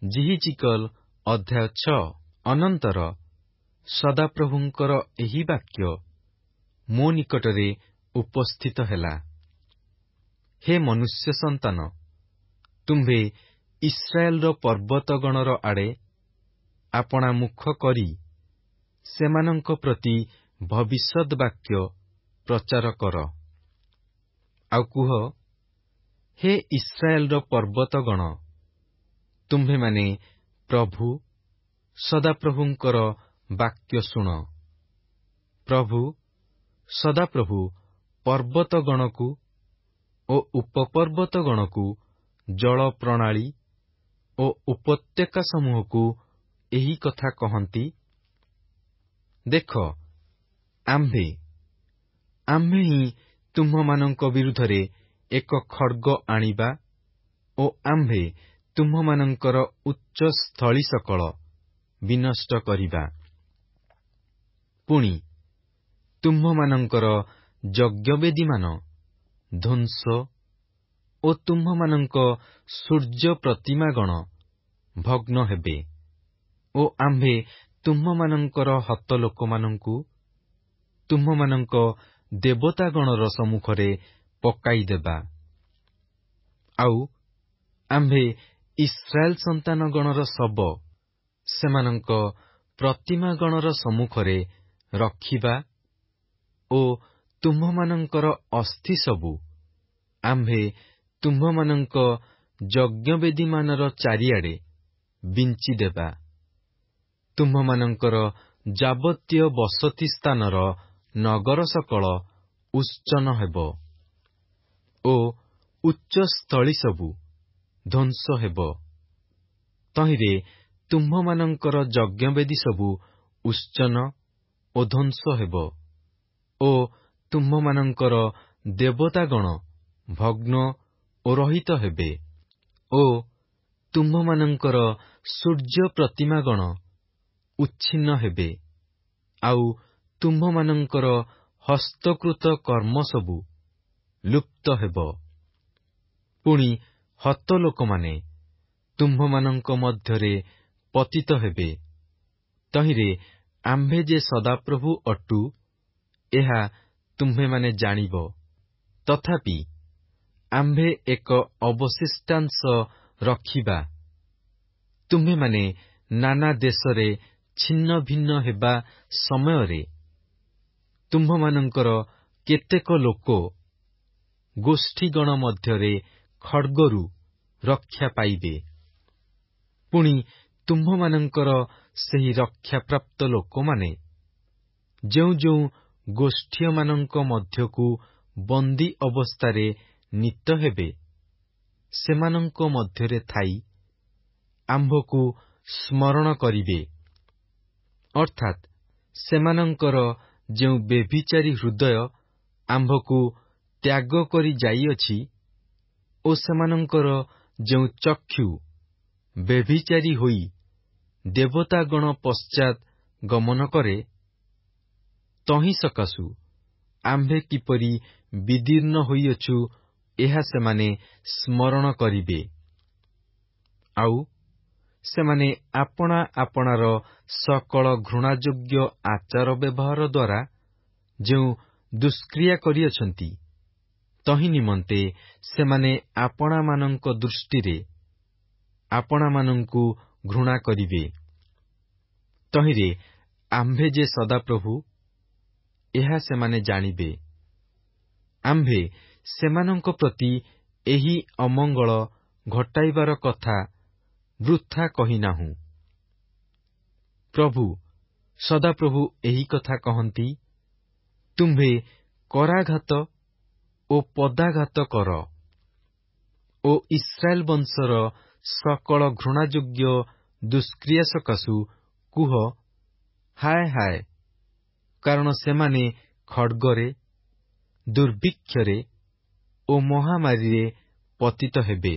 ଜିହିଜିକଲ ଅଧ୍ୟାୟ 6। ଅନନ୍ତର ସଦାପ୍ରଭୁଙ୍କର ଏହି ବାକ୍ୟ ମୋ ନିକଟରେ ଉପସ୍ଥିତ ହେଲା। ହେ ମନୁଷ୍ୟ ସନ୍ତାନ, ତୁମ୍ଭେ ଇସ୍ରାଏଲର ପର୍ବତଗଣର ଆଡ଼େ ଆପଣା ମୁଖ କରି ସେମାନଙ୍କ ପ୍ରତି ଭବିଷ୍ୟତ୍ ବାକ୍ୟ ପ୍ରଚାର କର। ଆଉ କୁହ, ହେ ଇସ୍ରାଏଲର ପର୍ବତଗଣ, ତୁମ୍ଭେମାନେ ପ୍ରଭୁ ସଦାପ୍ରଭୁଙ୍କର ବାକ୍ୟ ଶୁଣ। ପ୍ରଭୁ ସଦାପ୍ରଭୁ ପର୍ବତଗଣକୁ ଓ ଉପପର୍ବତଗଣକୁ, ଜଳ ପ୍ରଣାଳୀ ଓ ଉପତ୍ୟକା ସମୂହକୁ ଏହି କଥା କହନ୍ତି, ଦେଖ, ଆମ୍ଭେ ହିଁ ତୁମ୍ଭମାନଙ୍କ ବିରୁଦ୍ଧରେ ଏକ ଖଡ୍ଗ ଆଣିବା ଓ ଆମ୍ଭେ ତୁମ୍ଭମାନଙ୍କର ଉଚ୍ଚ ସ୍ଥଳୀ ସକଳ ବିନଷ୍ଟ କରିବା। ପୁଣି ତୁମ୍ଭମାନଙ୍କର ଯଜ୍ଞବେଦୀମାନ ଧ୍ୱଂସ ଓ ତୁମ୍ଭମାନଙ୍କ ସୂର୍ଯ୍ୟ ପ୍ରତିମାଗଣ ଭଗ୍ନ ହେବେ ଓ ଆମ୍ଭେ ତୁମ୍ଭମାନଙ୍କର ହତ ଲୋକମାନଙ୍କୁ ତୁମ୍ଭମାନଙ୍କ ଦେବତାଗଣର ସମ୍ମୁଖରେ ପକାଇଦେବା। ଆଉ ଆମ୍ଭେ ଇସ୍ରାଏଲ ସନ୍ତାନଗଣର ଶବ ସେମାନଙ୍କ ପ୍ରତିମାଗଣର ସମ୍ମୁଖରେ ରଖିବା ଓ ତୁମ୍ଭମାନଙ୍କର ଅସ୍ଥି ସବୁ ଆମ୍ଭେ ତୁମ୍ଭମାନଙ୍କ ଯଜ୍ଞବେଦୀମାନର ଚାରିଆଡ଼େ ବିଞ୍ଚିଦେବା। ତୁମ୍ଭମାନଙ୍କର ଯାବତୀୟ ବସତି ସ୍ଥାନର ନଗର ସକଳ ଉଚ୍ଛନ୍ନ ହେବ ଓ ଉଚ୍ଚସ୍ଥଳୀ ସବୁ ଧ୍ୱଂସ ହେବ। ତହିଁରେ ତୁମ୍ଭମାନଙ୍କର ଯଜ୍ଞବେଦୀ ସବୁ ଉଚ୍ଛନ୍ନ ଓ ଧ୍ୱଂସ ହେବ ଓ ତୁମ୍ଭମାନଙ୍କର ଦେବତାଗଣ ଭଗ୍ନ ଓ ରହିତ ହେବେ ଓ ତୁମ୍ଭମାନଙ୍କର ସୂର୍ଯ୍ୟ ପ୍ରତିମାଗଣ ଉଚ୍ଛିନ୍ନ ହେବେ। ଆଉ ତୁମ୍ଭମାନଙ୍କର ହସ୍ତକୃତ କର୍ମ ସବୁ ଲୁପ୍ତ ହେବ। ପୁଣି ହତ ଲୋକମାନେ ତୁମ୍ଭମାନଙ୍କ ମଧ୍ୟରେ ପତିତ ହେବେ। ତହିଁରେ ଆମ୍ଭେ ଯେ ସଦାପ୍ରଭୁ ଅଟୁ, ଏହା ତୁମ୍ଭେମାନେ ଜାଣିବ। ତଥାପି ଆମ୍ଭେ ଏକ ଅବଶିଷ୍ଟାଂଶ ରଖିବା। ତୁମ୍ଭେମାନେ ନାନା ଦେଶରେ ଛିନ୍ନ ଭିନ୍ନ ହେବା ସମୟରେ ତୁମ୍ଭମାନଙ୍କର କେତେକ ଲୋକ ଗୋଷ୍ଠୀଗଣ ମଧ୍ୟରେ ଖଡ୍ଗରୁ ରକ୍ଷା ପାଇବେ। ପୁଣି ତୁମ୍ଭମାନଙ୍କର ସେହି ରକ୍ଷାପ୍ରାପ୍ତ ଲୋକମାନେ ଯେଉଁ ଯେଉଁ ଗୋଷ୍ଠୀୟମାନଙ୍କ ମଧ୍ୟକୁ ବନ୍ଦୀ ଅବସ୍ଥାରେ ନୀତ ହେବେ, ସେମାନଙ୍କ ମଧ୍ୟରେ ଥାଇ ଆମ୍ଭକୁ ସ୍ମରଣ କରିବେ। ଅର୍ଥାତ୍ ସେମାନଙ୍କର ଯେଉଁ ବ୍ୟଭିଚାରୀ ହୃଦୟ ଆମ୍ଭକୁ ତ୍ୟାଗ କରି ଯାଇଅଛି ଓ ସେମାନଙ୍କର ଯେଉଁ ଚକ୍ଷୁ ବ୍ୟଭିଚାରୀ ହୋଇ ଦେବତାଗଣ ପଶ୍ଚାତ୍ ଗମନ କରେ, ତହିଁ ସକାଶୁ ଆମ୍ଭେ କିପରି ବିଦୀର୍ଣ୍ଣ ହୋଇଅଛୁ, ଏହା ସେମାନେ ସ୍ମରଣ କରିବେ। ଆଉ ସେମାନେ ଆପଣା ଆପଣାର ସକଳ ଘୃଣାଯୋଗ୍ୟ ଆଚାର ବ୍ୟବହାର ଦ୍ୱାରା ଯେଉଁ ଦୁଷ୍କ୍ରିୟା କରିଅଛନ୍ତି, ତହିଁ ନିମନ୍ତେ ସେମାନେ ଆପଣାମାନଙ୍କ ଦୃଷ୍ଟିରେ ଆପଣାମାନଙ୍କୁ ଘୃଣା କରିବେ। ତହିଁରେ ଆମ୍ଭେ ଯେ ସଦାପ୍ରଭୁ, ଏହା ସେମାନେ ଜାଣିବେ। ଆମ୍ଭେ ସେମାନଙ୍କ ପ୍ରତି ଏହି ଅମଙ୍ଗଳ ଘଟାଇବାର କଥା ବୃଥା କହିନାହୁଁ। ପ୍ରଭୁ ସଦାପ୍ରଭୁ ଏହି କଥା କହନ୍ତି, ତୁମ୍ଭେ କରାଘାତ ଓ ପଦାଘାତ କର ଓ ଇସ୍ରାଏଲ ବଂଶର ସକଳ ଘୃଣାଯୋଗ୍ୟ ଦୁଷ୍କ୍ରିୟା ସକାଶୁ କୁହ, ହାୟ ହାୟ, କାରଣ ସେମାନେ ଖଡ୍ଗରେ, ଦୁର୍ଭିକ୍ଷରେ ଓ ମହାମାରୀରେ ପତିତ ହେବେ।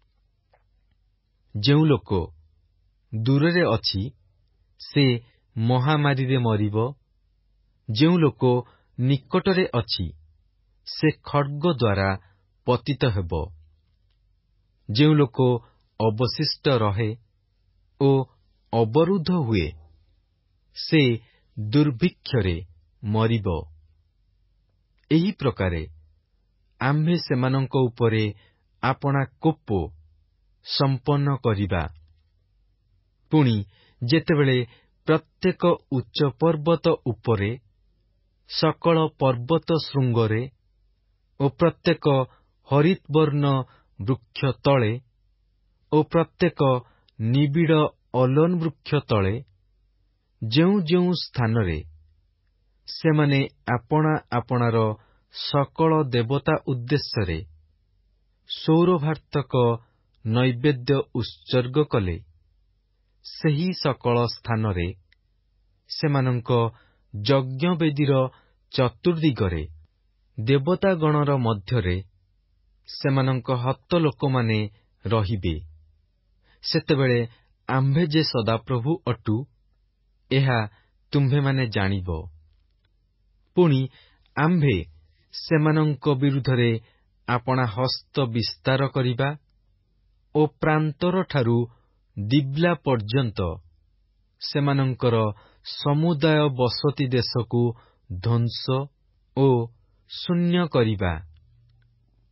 ଯେଉଁ ଲୋକ ଦୂରରେ ଅଛି, ସେ ମହାମାରୀରେ ମରିବ। ଯେଉଁ ଲୋକ ନିକଟରେ ଅଛି, ସେ ଖଡ୍ଗ ଦ୍ୱାରା ପତିତ ହେବ। ଯେଉଁ ଲୋକ ଅବଶିଷ୍ଟ ରହେ, ଓ ଅବରୁଦ୍ଧ ହୁଏ, ସେ ଦୁର୍ଭିକ୍ଷରେ ମରିବ। ଏହି ପ୍ରକାରେ ଆମ୍ଭେ ସେମାନଙ୍କ ଉପରେ ଆପଣା କୋପ ସମ୍ପନ୍ନ କରିବା। ପୁଣି ଯେତେବେଳେ ପ୍ରତ୍ୟେକ ଉଚ୍ଚ ପର୍ବତ ଉପରେ, ସକଳ ପର୍ବତ ଶୃଙ୍ଗରେ ଓ ପ୍ରତ୍ୟେକ ହରିତବର୍ଣ୍ଣ ବୃକ୍ଷ ତଳେ ଓ ପ୍ରତ୍ୟେକ ନିବିଡ଼ ଅଲନ ବୃକ୍ଷ ତଳେ, ଯେଉଁ ଯେଉଁ ସ୍ଥାନରେ ସେମାନେ ଆପଣା ଆପଣାର ସକଳ ଦେବତା ଉଦ୍ଦେଶ୍ୟରେ ସୌରଭାର୍ତ୍ତକ ନୈବେଦ୍ୟ ଉତ୍ସର୍ଗ କଲେ, ସେହି ସକଳ ସ୍ଥାନରେ ସେମାନଙ୍କ ଯଜ୍ଞବେଦୀର ଚତୁର୍ଦ୍ଦିଗରେ ଦେବତାଗଣର ମଧ୍ୟରେ ସେମାନଙ୍କ ହତ ଲୋକମାନେ ରହିବେ। ସେତେବେଳେ ଆମ୍ଭେ ଯେ ସଦାପ୍ରଭୁ ଅଟୁ, ଏହା ତୁମ୍ଭେମାନେ ଜାଣିବ। ପୁଣି ଆମ୍ଭେ ସେମାନଙ୍କ ବିରୁଦ୍ଧରେ ଆପଣା ହସ୍ତ ବିସ୍ତାର କରିବା ଓ ପ୍ରାନ୍ତରଠାରୁ ଦିବ୍ଲା ପର୍ଯ୍ୟନ୍ତ ସେମାନଙ୍କର ସମୁଦାୟ ବସତି ଦେଶକୁ ଧ୍ୱଂସ ଓ ଶୂନ୍ୟ କରିବା।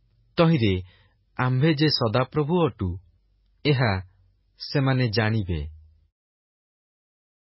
ତହିଁରେ ଆମ୍ଭେ ଯେ ସଦାପ୍ରଭୁ ଅଟୁ, ଏହା ସେମାନେ ଜାଣିବେ।